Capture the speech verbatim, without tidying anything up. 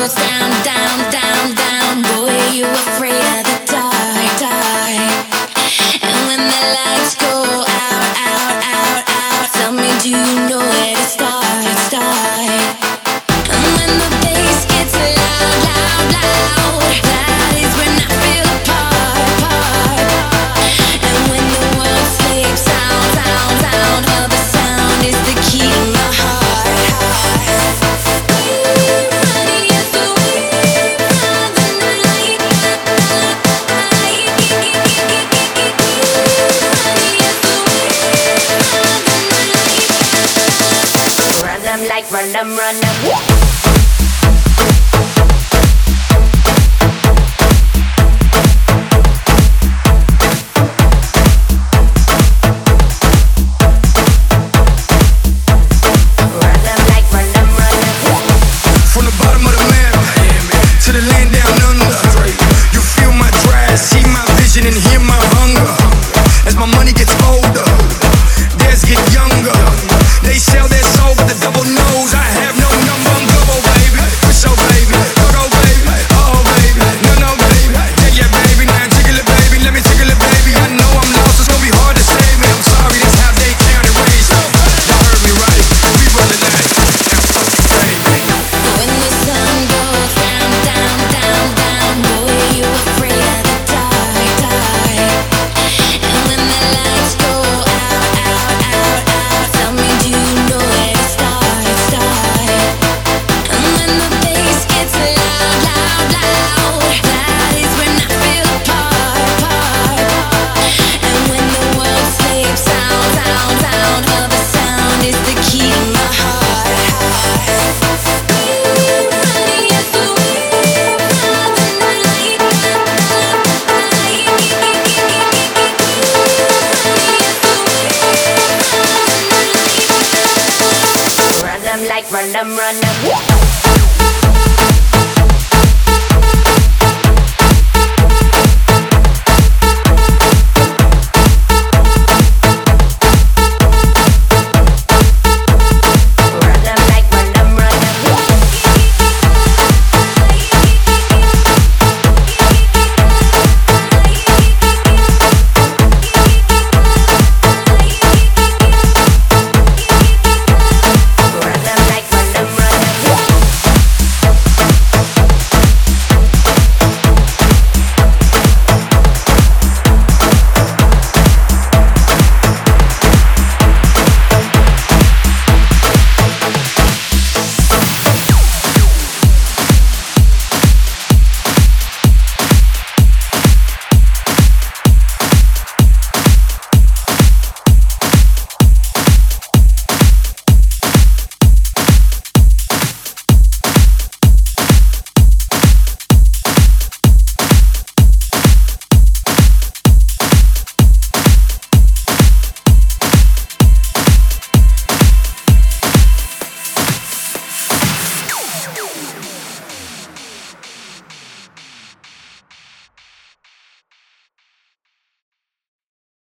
goes down, down, down, down, boy, you afraid of the dark, dark. And when the lights go out, out, out, out, tell me, do you know where to start, start? And when the bass gets loud, loud, loud, that is when I feel a part, part. And when the world sleeps, sound, sound, sound, oh, the sound is the key to my heart, heart. Run them like run them, run them. And hear my hunger as my money gets older, theirs get younger. They sell their soul with the double nose. I have no number, I'm global, baby. So baby, go go baby, oh baby, no no baby, yeah yeah baby, now jiggle it baby, let me jiggle it baby. I know I'm lost, it's gonna be hard to save me. I'm sorry, that's how they count and raise me. Y'all heard me right, we rollin' that. When the sun goes down, down, down, down, boy, you afraid of the dark, dark. And when the lights go out, out, out, out, tell me, do you know where to start, start? And when the bass gets loud, loud, loud, that is when I feel a part, part. And when the world sleeps, sound, sound, sound, oh, the sound is the key to my heart, heart. Run them like run them, run them.